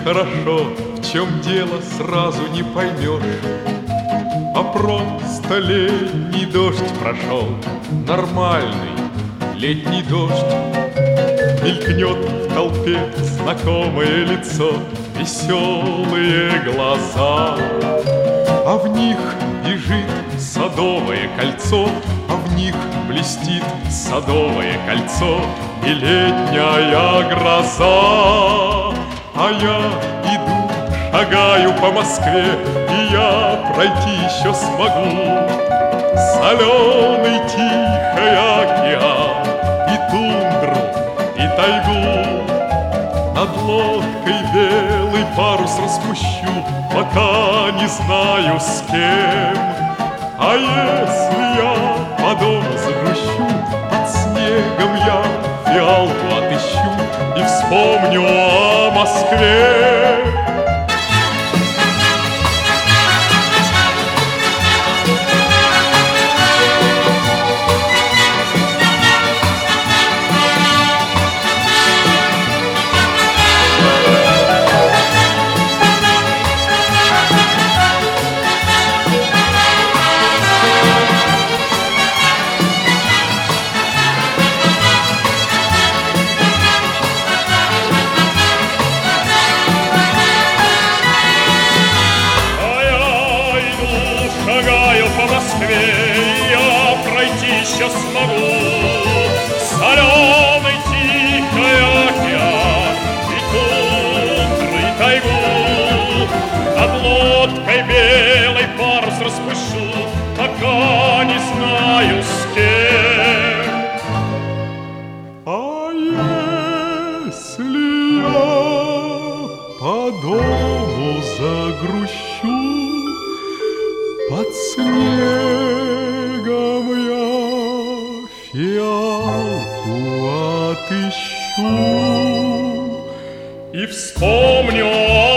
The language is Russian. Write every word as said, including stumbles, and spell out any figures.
хорошо, в чем дело сразу не поймешь. А просто летний дождь прошел, нормальный летний дождь. Мелькнет в толпе знакомое лицо, веселые глаза, а в них бежит садовое кольцо, а в них блестит садовое кольцо и летняя гроза. А я иду, шагаю по Москве, и я пройти еще смогу соленый тихий океан и тундру, и тайгу. Над лодкой белый парус распущу, пока не знаю с кем. А если я по дому загрущу, под снегом я фиалку отыщу и вспомню о Москве. Шагаю по Москве, я пройти еще смогу соленый тихий океан и тундру, и тайгу. Над лодкой белый парус распущу, пока не знаю с кем. А если я по дому загрущу, под снегом я фиалку отыщу И вспомню